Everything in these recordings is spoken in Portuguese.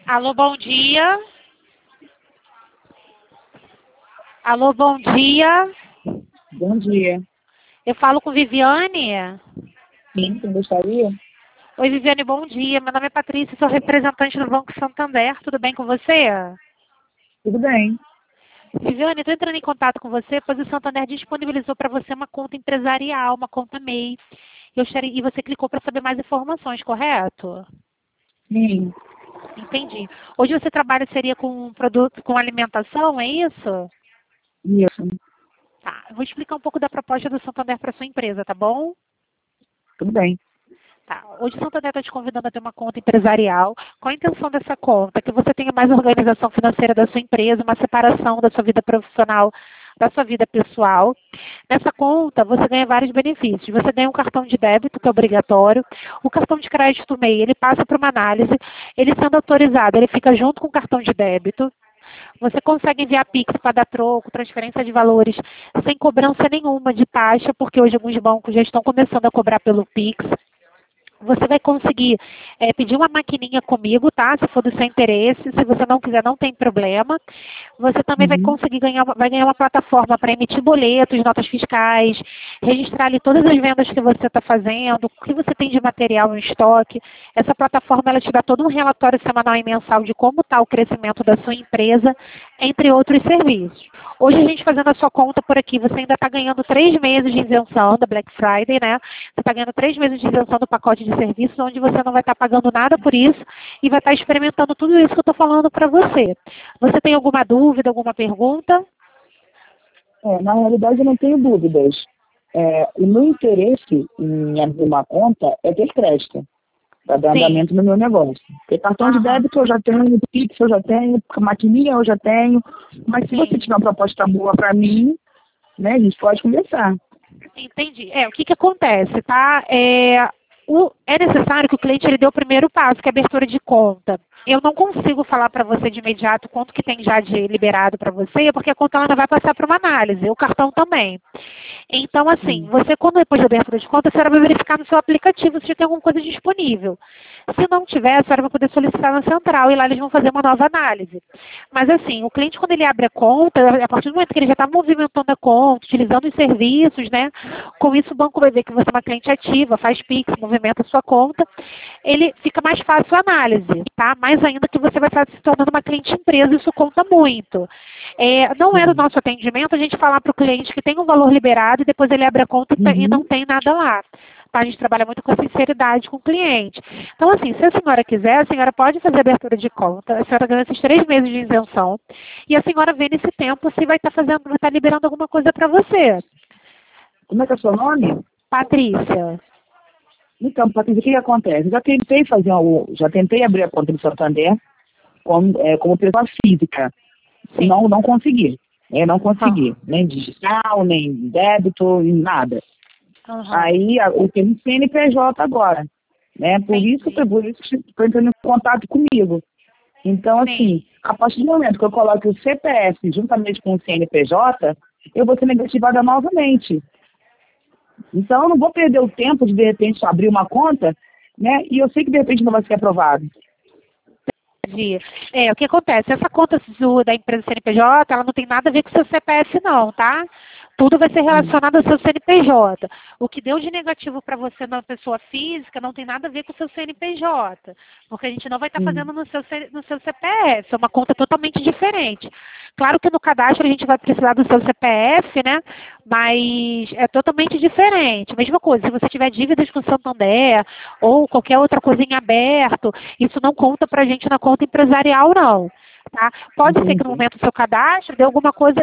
Alô, bom dia. Alô, bom dia. Bom dia. Eu falo com Viviane. Sim, você gostaria? Oi, Viviane, bom dia. Meu nome é Patrícia, sou representante do Banco Santander. Tudo bem com você? Tudo bem. Viviane, estou entrando em contato com você, pois o Santander disponibilizou para você uma conta empresarial, uma conta MEI. E você clicou para saber mais informações, correto? Sim, Entendi. Hoje você trabalha, seria com produto, com alimentação, é isso? isso. Tá. Eu vou explicar um pouco da proposta do Santander para sua empresa, tá bom? Tudo bem. Tá. Hoje o Santander está te convidando a ter uma conta empresarial. Qual a intenção dessa conta? Que você tenha mais organização financeira da sua empresa, uma separação da sua vida profissional da sua vida pessoal. Nessa conta, você ganha vários benefícios. Você ganha um cartão de débito, que é obrigatório. O cartão de crédito MEI, ele passa por uma análise. Ele sendo autorizado, ele fica junto com o cartão de débito. Você consegue enviar Pix para dar troco, transferência de valores, sem cobrança nenhuma de taxa, porque hoje alguns bancos já estão começando a cobrar pelo Pix. Você vai conseguir pedir uma maquininha comigo, tá? Se for do seu interesse. Se você não quiser, não tem problema. Você também vai Uhum. conseguir vai ganhar uma plataforma para emitir boletos, notas fiscais, registrar ali todas as vendas que você está fazendo, o que você tem de material em estoque. Essa plataforma ela te dá todo um relatório semanal e mensal de como está o crescimento da sua empresa, entre outros serviços. Hoje a gente fazendo a sua conta por aqui, você ainda está ganhando 3 meses de isenção da Black Friday, né? Você está ganhando 3 meses de isenção do pacote de serviços, onde você não vai estar pagando nada por isso e vai estar experimentando tudo isso que eu estou falando para você. Você tem alguma dúvida, alguma pergunta? Na realidade, eu não tenho dúvidas. O meu interesse em abrir uma conta é ter crédito para dar Sim. andamento no meu negócio. Porque cartão de Aham. débito eu já tenho, Pix eu já tenho, maquininha eu já tenho. Mas se Sim. você tiver uma proposta boa para mim, né, a gente pode conversar. Entendi. O que acontece, tá? É necessário que o cliente ele dê o primeiro passo, que é a abertura de conta. Eu não consigo falar para você de imediato quanto que tem já de liberado para você, porque a conta ela ainda vai passar para uma análise, o cartão também. Então, assim, Sim. você, quando depois da abertura de conta, a senhora vai verificar no seu aplicativo se já tem alguma coisa disponível. Se não tiver, a senhora vai poder solicitar na central e lá eles vão fazer uma nova análise. Mas, assim, o cliente, quando ele abre a conta, a partir do momento que ele já está movimentando a conta, utilizando os serviços, né? Com isso, o banco vai ver que você é uma cliente ativa, faz Pix, movimenta a sua conta, ele fica mais fácil a análise, tá? Mais ainda que você vai estar se tornando uma cliente empresa, isso conta muito. Não é do Sim. nosso atendimento a gente falar para o cliente que tem um valor liberado e depois ele abre a conta e não Uhum. tem nada lá. Tá? A gente trabalha muito com sinceridade com o cliente. Então, assim, se a senhora quiser, a senhora pode fazer abertura de conta, a senhora ganha esses 3 meses de isenção e a senhora vê nesse tempo se vai estar fazendo, vai estar liberando alguma coisa para você. Como é que é o seu nome? Patrícia. Então, Patrícia, o que acontece? Já tentei abrir a conta do Santander como pessoa física. Sim. Não consegui. Não consegui. Aham. Nem digital, nem débito, nada. Aham. Aí eu tenho um CNPJ agora. Né? Entendi. Por isso que estou entrando em contato comigo. Então, Sim. assim, a partir do momento que eu coloco o CPF juntamente com o CNPJ, eu vou ser negativada novamente. Então, eu não vou perder o tempo de repente, abrir uma conta, né? E eu sei que, de repente, não vai ser aprovado. Entendi. O que acontece? Essa conta da empresa CNPJ, ela não tem nada a ver com o seu CPF, não, tá? Tudo vai ser Hum. relacionado ao seu CNPJ. O que deu de negativo para você na pessoa física não tem nada a ver com o seu CNPJ. Porque a gente não vai estar Sim. fazendo no seu CPF. É uma conta totalmente diferente. Claro que no cadastro a gente vai precisar do seu CPF, né? Mas é totalmente diferente. Mesma coisa, se você tiver dívidas com o Santander ou qualquer outra coisa em aberto, isso não conta para a gente na conta empresarial, não. Tá? Pode ser que no Entendi. momento do seu cadastro dê alguma coisa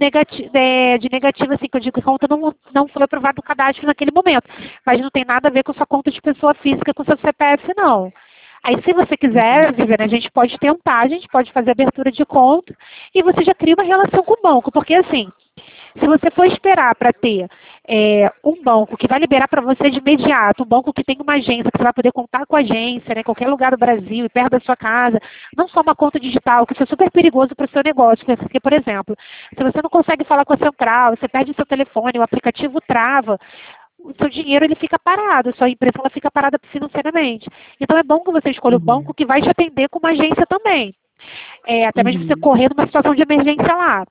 de negativo, assim, que eu digo que a conta não foi aprovada no cadastro naquele momento. Mas não tem nada a ver com sua conta de pessoa física, com seu CPF, não. Aí, se você quiser, Entendi. Viviane, a gente pode tentar, a gente pode fazer abertura de conta e você já cria uma relação com o banco, porque assim, se você for esperar para ter um banco que vai liberar para você de imediato, um banco que tem uma agência, que você vai poder contar com a agência, né, em qualquer lugar do Brasil e perto da sua casa, não só uma conta digital, que isso é super perigoso para o seu negócio, porque, por exemplo, se você não consegue falar com a central, você perde seu telefone, o aplicativo trava, o seu dinheiro ele fica parado, a sua empresa ela fica parada financeiramente. Então é bom que você escolha o banco que vai te atender como agência também. Até mesmo você correr numa situação de emergência lá.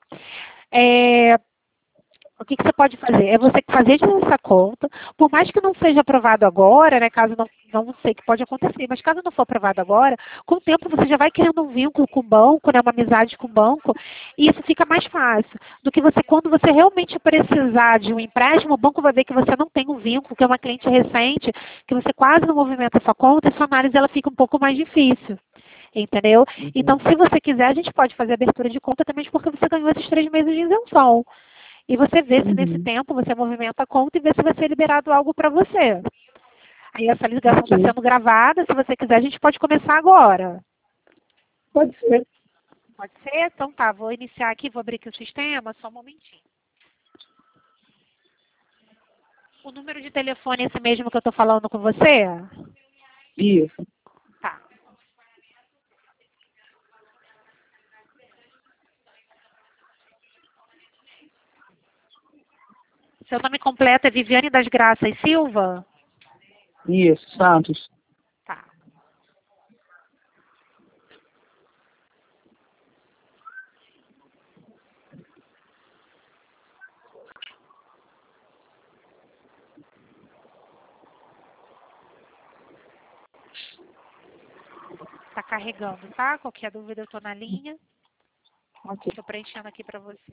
O que você pode fazer? É você fazer essa conta, por mais que não seja aprovado agora, né, caso não sei que pode acontecer, mas caso não for aprovado agora, com o tempo você já vai criando um vínculo com o banco, né, uma amizade com o banco, e isso fica mais fácil do que você, quando você realmente precisar de um empréstimo, o banco vai ver que você não tem um vínculo, que é uma cliente recente, que você quase não movimenta a sua conta, e sua análise ela fica um pouco mais difícil. Entendeu? Então, se você quiser, a gente pode fazer abertura de conta também porque você ganhou esses 3 meses de isenção. E você vê se nesse tempo você movimenta a conta e vê se vai ser liberado algo para você. Aí essa ligação está sendo gravada. Se você quiser, a gente pode começar agora. Pode ser. Pode ser? Então tá, vou iniciar aqui, vou abrir aqui o sistema, só um momentinho. O número de telefone é esse mesmo que eu estou falando com você? Isso. Tá. Seu nome completo é Viviane das Graças Silva? Isso, Santos. Tá. Tá carregando, tá? Qualquer dúvida eu estou na linha. Ok. Estou preenchendo aqui para você.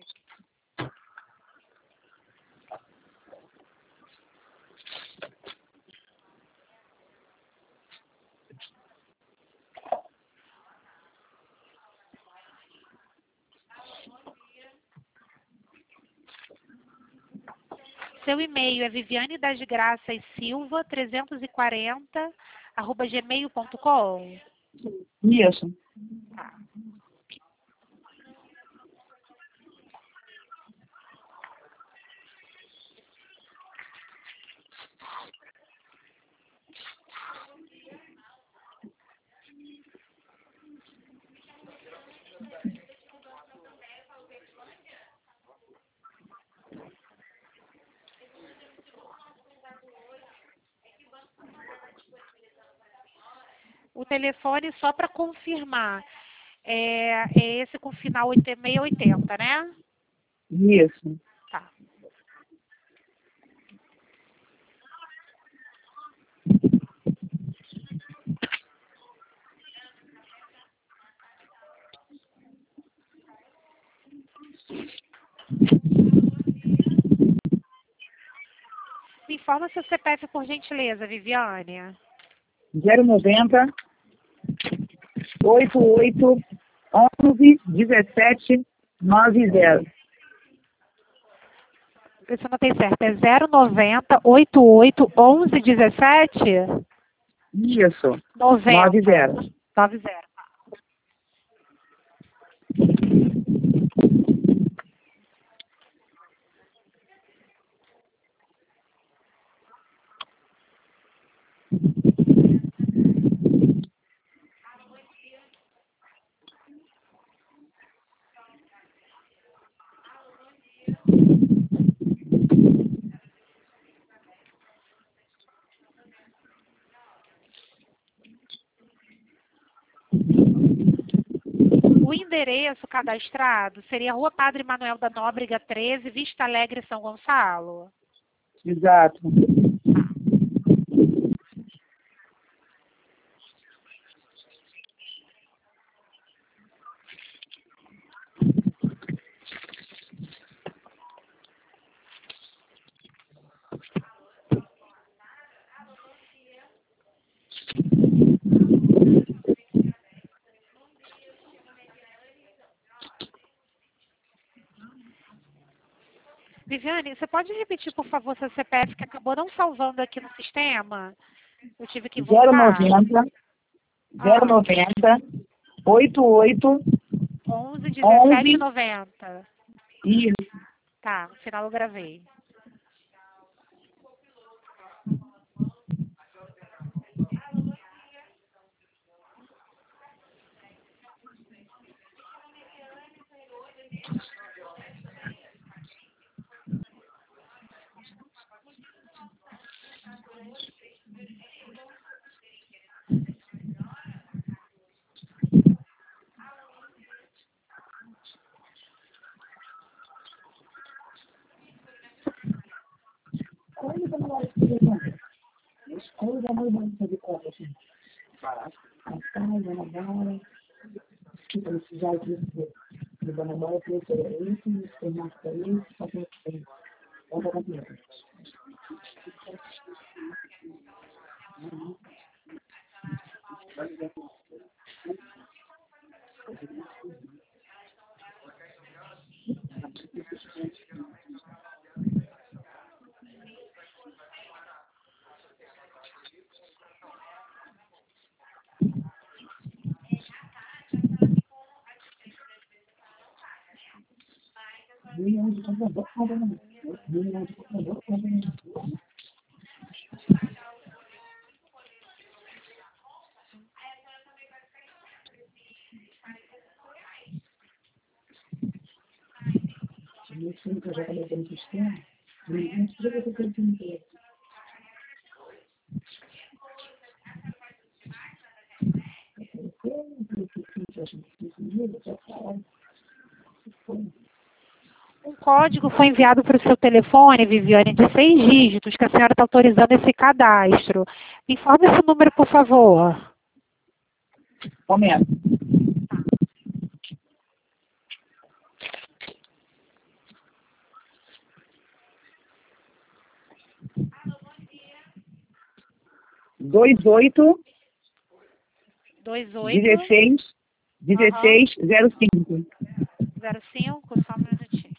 Seu e-mail é Viviane das Graças Silva 340 @gmail.com. Isso. Tá. O telefone, só para confirmar, é esse com final 680, né? Isso. Tá. Me informa seu CPF, por gentileza, Viviane. 090 88 11 17 90. Isso não tem certo. É 090 88 11 17 Isso. 90. 90. 90. O endereço cadastrado seria Rua Padre Manuel da Nóbrega 13, Vista Alegre, São Gonçalo. Exato. Viviane, você pode repetir, por favor, seu CPF, que acabou não salvando aqui no sistema? Eu tive que voltar. 090 090 88 11 17 11. 90. Isso. Tá, no final eu gravei. Um código foi enviado para o seu telefone, Viviane, de 6 dígitos, que a senhora está autorizando esse cadastro. Me informe esse número, por favor. Momento. Dois oito 28 16 05. 05, só um minutinho.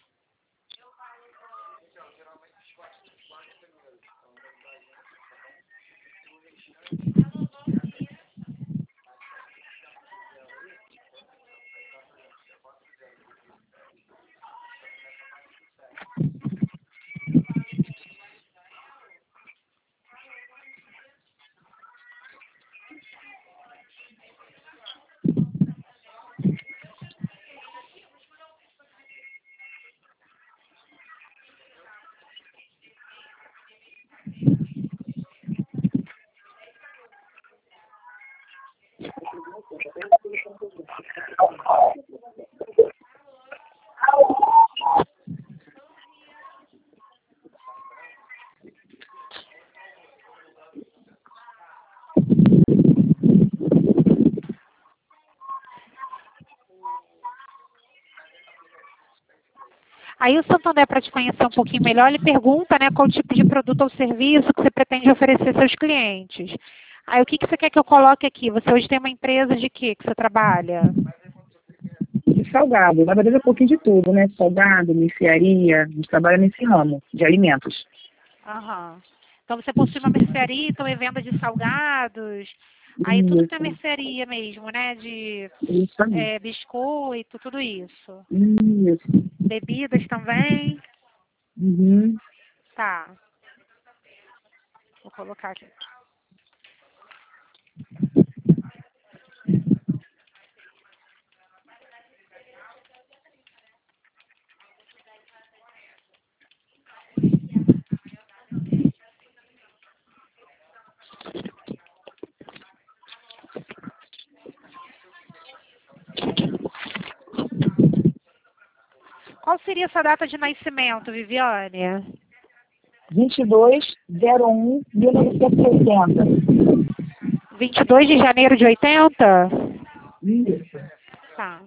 Aí o Santander, para te conhecer um pouquinho melhor, ele pergunta, né, qual tipo de produto ou serviço que você pretende oferecer aos seus clientes. Aí o que você quer que eu coloque aqui? Você hoje tem uma empresa de quê que você trabalha? De salgado. Na verdade, é um pouquinho de tudo, né? Salgado, mercearia. A gente trabalha nesse ramo de alimentos. Aham. Então você possui uma mercearia, então é venda de salgados. Aí tudo que tem mercearia mesmo, né? De Isso aí. biscoito, tudo isso. Isso. Bebidas também. Uhum. Tá. Vou colocar aqui. Qual seria essa data de nascimento, Viviane? 22/01/1980. 22 de janeiro de 80? Isso. Tá.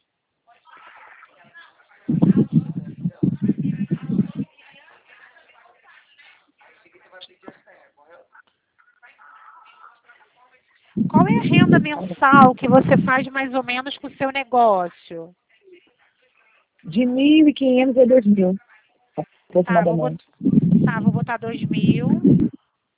Qual é a renda mensal que você faz mais ou menos com o seu negócio? De 1.500 a 2.000, aproximadamente. Vou botar 2.000.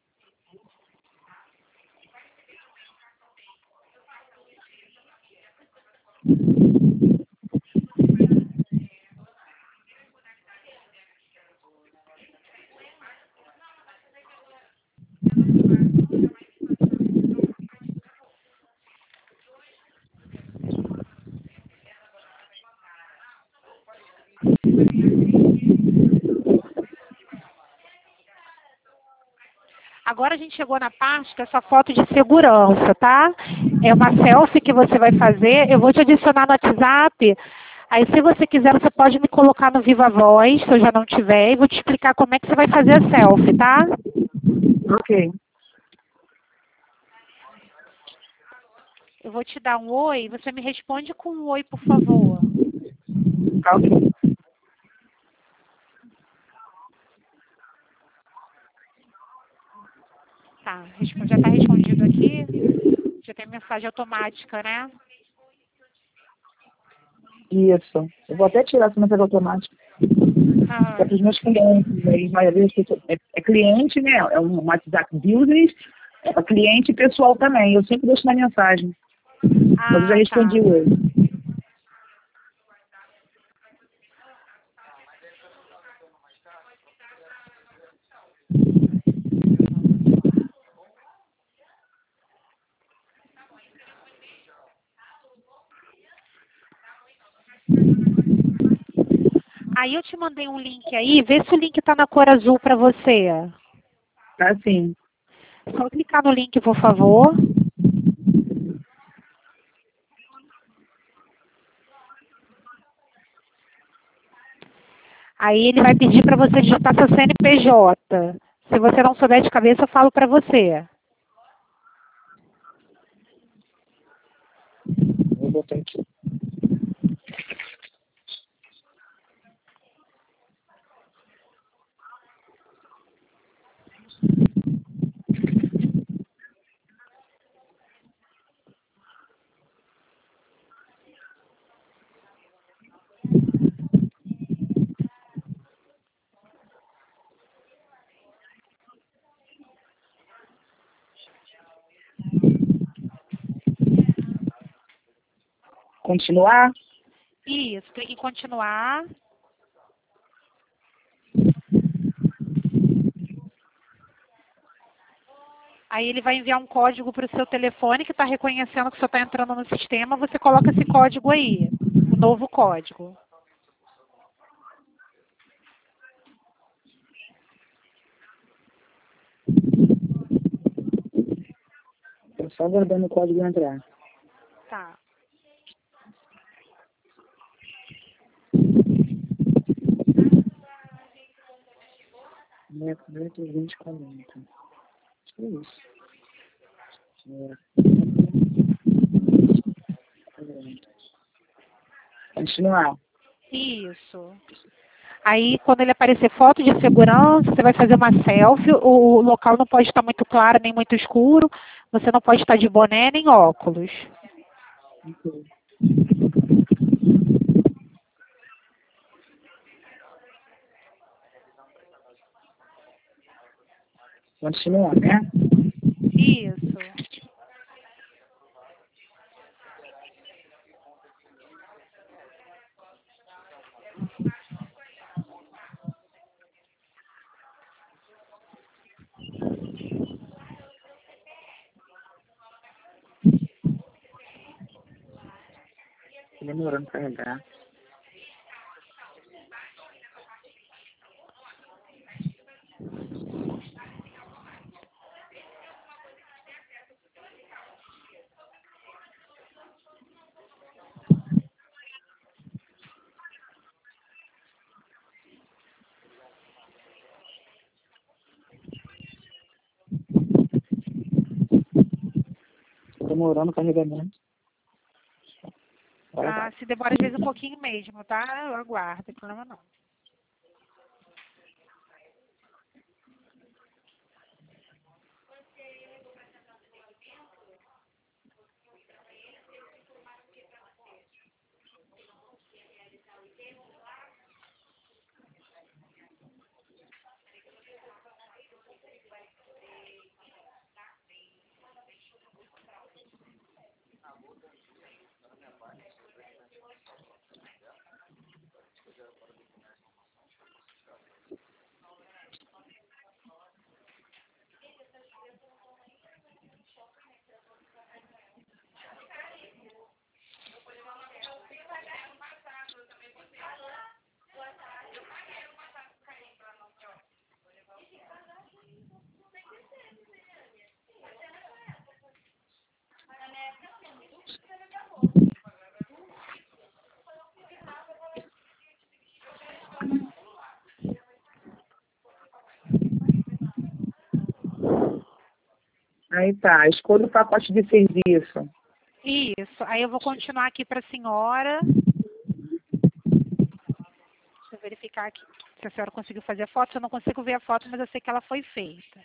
Agora a gente chegou na parte que é sua foto de segurança, tá? É uma selfie que você vai fazer. Eu vou te adicionar no WhatsApp. Aí, se você quiser, você pode me colocar no Viva Voz, se eu já não tiver, e vou te explicar como é que você vai fazer a selfie, tá? Ok. Eu vou te dar um oi, você me responde com um oi, por favor. Tá ok. Tá, já está respondido aqui. Já tem mensagem automática, né? Isso. Eu vou até tirar essa mensagem automática. Ah, É para os meus clientes. Aí, a maioria das pessoas é cliente, né? É um WhatsApp Business. É para cliente e pessoal também. Eu sempre deixo na mensagem. Mas eu já tá. respondi hoje. Aí eu te mandei um link aí, vê se o link está na cor azul para você. Tá assim. Só clicar no link, por favor. Aí ele vai pedir para você digitar seu CNPJ. Se você não souber de cabeça, eu falo para você. Vou botar aqui. Continuar. Isso, clique em continuar. Aí ele vai enviar um código para o seu telefone que está reconhecendo que você está entrando no sistema. Você coloca esse código aí, o novo código. Tô só aguardando o código entrar. Tá. Neto 2040. Que isso? Continuar. Isso. Aí, quando ele aparecer foto de segurança, você vai fazer uma selfie. O local não pode estar muito claro nem muito escuro. Você não pode estar de boné nem óculos. Ok. Continuar, né? Isso. Demorando para carregar. Demorando o carregamento. Agora vai. Se demora às vezes um pouquinho mesmo, tá? Eu aguardo, não tem problema não. Aí tá, escolha o pacote de serviço. Isso. Aí eu vou continuar aqui para a senhora. Deixa eu verificar aqui se a senhora conseguiu fazer a foto. Eu não consigo ver a foto, mas eu sei que ela foi feita.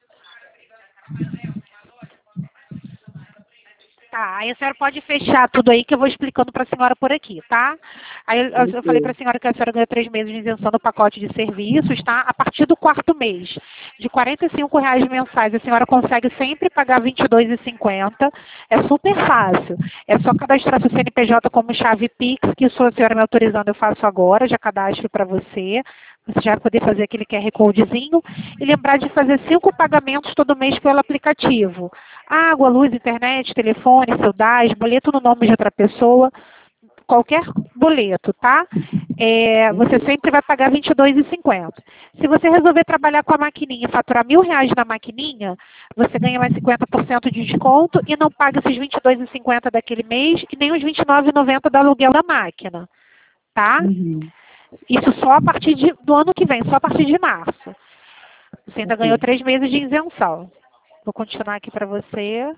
Tá, aí a senhora pode fechar tudo aí que eu vou explicando para a senhora por aqui, tá? Aí eu falei para a senhora que a senhora ganhou 3 meses de isenção do pacote de serviços, tá? A partir do 4º mês, de R$ 45 mensais, a senhora consegue sempre pagar R$ 22,50. É super fácil. É só cadastrar seu CNPJ como chave Pix, que isso a senhora me autorizando eu faço agora, já cadastro para você. Você já vai poder fazer aquele QR Codezinho e lembrar de fazer 5 pagamentos todo mês pelo aplicativo. Água, luz, internet, telefone, seu DAS, boleto no nome de outra pessoa, qualquer boleto, tá? Você sempre vai pagar R$ 22,50. Se você resolver trabalhar com a maquininha e faturar R$ 1.000 na maquininha, você ganha mais 50% de desconto e não paga esses R$ 22,50 daquele mês e nem os R$ 29,90 do aluguel da máquina, tá? Isso só a partir do ano que vem, só a partir de março. Você ainda ganhou 3 meses de isenção. Vou continuar aqui para você.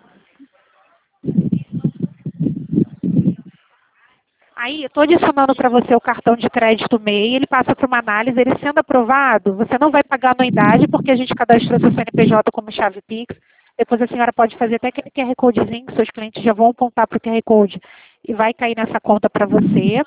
Aí, eu estou adicionando para você o cartão de crédito MEI, ele passa por uma análise, ele sendo aprovado, você não vai pagar anuidade, porque a gente cadastrou seu CNPJ como chave Pix. Depois a senhora pode fazer até aquele QR Codezinho, que seus clientes já vão apontar para o QR Code e vai cair nessa conta para você.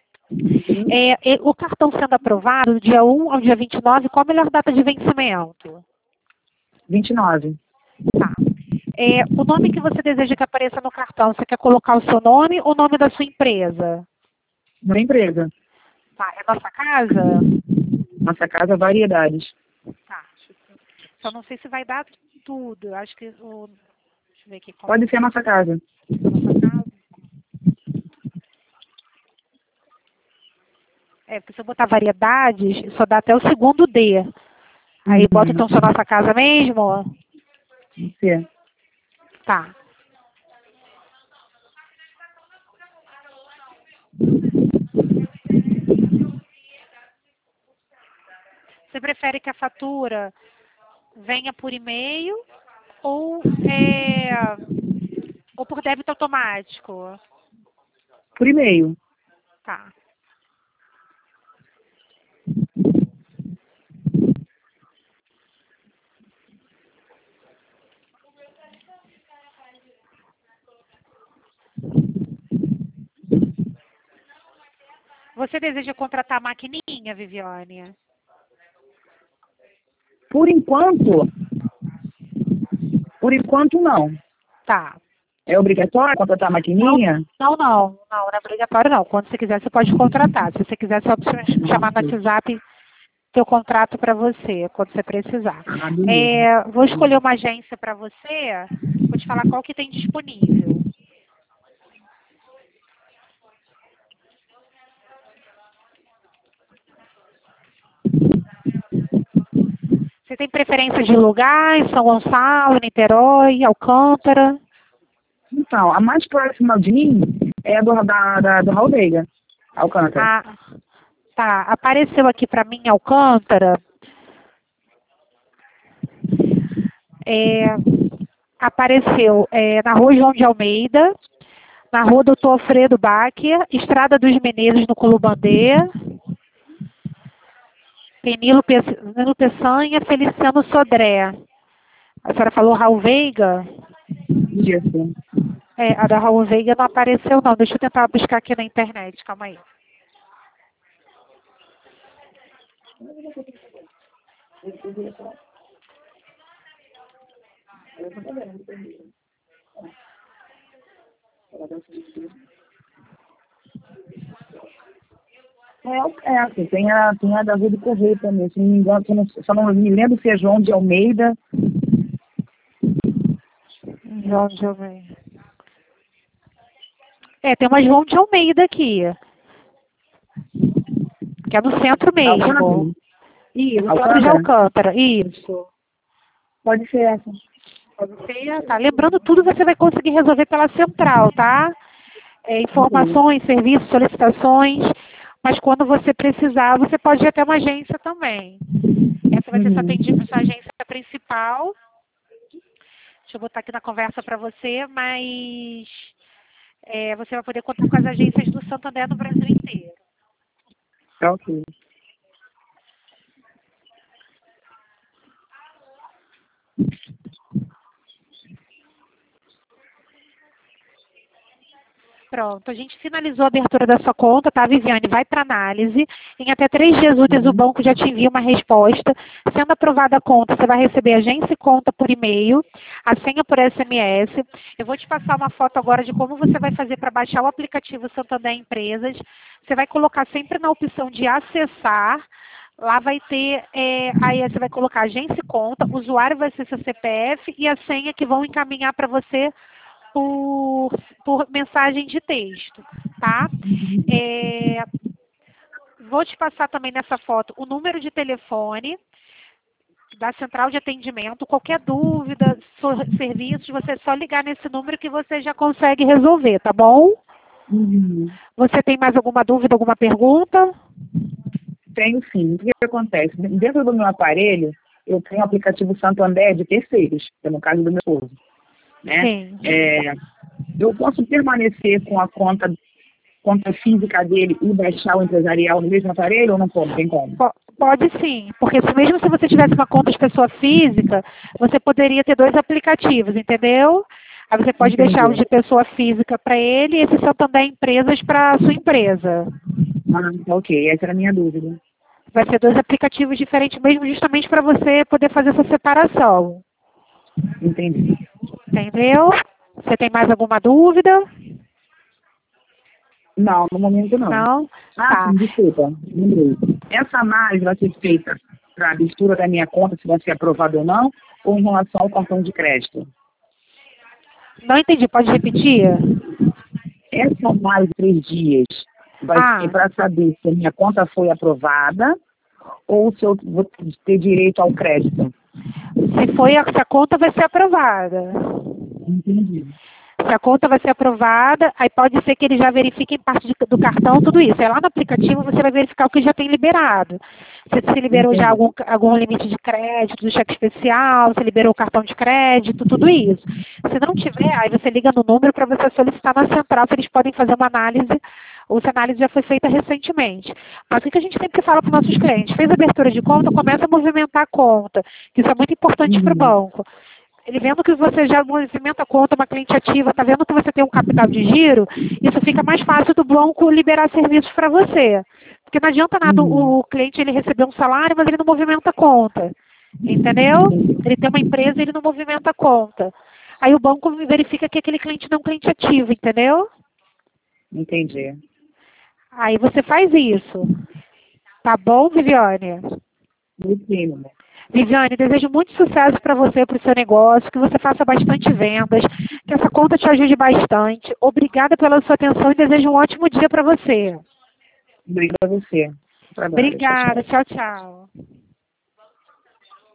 O cartão sendo aprovado, do dia 1 ao dia 29, qual a melhor data de vencimento? 29. Tá. O nome que você deseja que apareça no cartão, você quer colocar o seu nome ou o nome da sua empresa? Da empresa. Tá. É nossa casa? Nossa casa, variedades. Tá. Só não sei se vai dar tudo. Eu acho que... deixa eu ver aqui. Pode ser a nossa casa. Nossa casa? Porque se eu botar variedades, só dá até o segundo D. Aí bota então só nossa casa mesmo? Sim. Tá. Você prefere que a fatura venha por e-mail ou por débito automático? Por e-mail. Tá. Você deseja contratar a maquininha, Viviane? Por enquanto não. Tá. É obrigatório contratar a maquininha? Não é obrigatório não. Quando você quiser, você pode contratar. Se você quiser, só chamar no WhatsApp que eu contrato para você, quando você precisar. Vou escolher uma agência para você, vou te falar qual que tem disponível. Você tem preferência de lugar em São Gonçalo, Niterói, Alcântara? Então, a mais próxima de mim é a do Raul Veiga, Alcântara. Tá. Apareceu aqui para mim Alcântara. Apareceu na Rua João de Almeida, na Rua Doutor Alfredo Báquia, Estrada dos Menezes, no Culubandê, Nilo Peçanha, Feliciano Sodré. A senhora falou Raul Veiga? Isso. A da Raul Veiga não apareceu, não. Deixa eu tentar buscar aqui na internet. Calma aí. Assim, tem a da Rua do Correio também. Se não me engano, só não me lembro se é João de Almeida. João de Almeida. Tem uma João de Almeida aqui. Que é no centro mesmo. Alcântara? Isso, no centro de Alcântara. Isso. Pode ser essa. Pode ser, tá. Lembrando, tudo você vai conseguir resolver pela central, tá? Informações, serviços, solicitações. Mas quando você precisar, você pode ir até uma agência também. Essa vai ser sua atendida, sua agência principal. Deixa eu botar aqui na conversa para você, mas você vai poder contar com as agências do Santander no Brasil inteiro. Tá ok. Pronto, a gente finalizou a abertura da sua conta, tá, Viviane? Vai para análise. Em até 3 dias úteis o banco já te envia uma resposta. Sendo aprovada a conta, você vai receber a agência e conta por e-mail, a senha por SMS. Eu vou te passar uma foto agora de como você vai fazer para baixar o aplicativo Santander Empresas. Você vai colocar sempre na opção de acessar. Lá vai ter, aí você vai colocar agência e conta, o usuário vai ser seu CPF e a senha que vão encaminhar para você por mensagem de texto, tá? Vou te passar também nessa foto o número de telefone da central de atendimento. Qualquer dúvida, serviços, você é só ligar nesse número que você já consegue resolver, tá bom? Você tem mais alguma dúvida, alguma pergunta? Tenho sim. O que acontece? Dentro do meu aparelho, eu tenho o aplicativo Santander de terceiros, que é no caso do meu esposo. Né? Sim. Eu posso permanecer com a conta física dele e baixar o empresarial no mesmo aparelho ou não pode? Tem como? Pode sim, porque mesmo se você tivesse uma conta de pessoa física, você poderia ter 2 aplicativos, entendeu? Aí você pode deixar o de pessoa física para ele e esse Santander Empresas para a sua empresa. Ok, essa era a minha dúvida. Vai ser 2 aplicativos diferentes mesmo, justamente para você poder fazer essa separação. Entendi. Entendeu? Você tem mais alguma dúvida? Não, no momento não. Não? Tá. Sim, desculpa, lembrei. Essa análise vai ser feita para a abertura da minha conta, se vai ser aprovada ou não, ou em relação ao cartão de crédito? Não entendi, pode repetir? Essa análise de 3 dias vai ser para saber se a minha conta foi aprovada ou se eu vou ter direito ao crédito. Se a conta vai ser aprovada. Entendi. Se a conta vai ser aprovada, aí pode ser que ele já verifique em parte do cartão tudo isso. Aí lá no aplicativo você vai verificar o que já tem liberado. Se liberou já algum limite de crédito, do cheque especial, se liberou o cartão de crédito, tudo isso. Se não tiver, aí você liga no número para você solicitar na central se eles podem fazer uma análise, ou se a análise já foi feita recentemente. Mas o que a gente sempre fala para os nossos clientes? Fez abertura de conta, começa a movimentar a conta, que isso é muito importante para o banco. Ele vendo que você já movimenta a conta, uma cliente ativa, está vendo que você tem um capital de giro, isso fica mais fácil do banco liberar serviços para você. Porque não adianta nada o cliente ele receber um salário, mas ele não movimenta a conta. Entendeu? Ele tem uma empresa e ele não movimenta a conta. Aí o banco verifica que aquele cliente não é um cliente ativo, entendeu? Entendi. Aí você faz isso. Tá bom, Viviane? Sim. Viviane, desejo muito sucesso para você, para o seu negócio, que você faça bastante vendas, que essa conta te ajude bastante. Obrigada pela sua atenção e desejo um ótimo dia para você. Obrigada a você. Obrigada, tchau, tchau.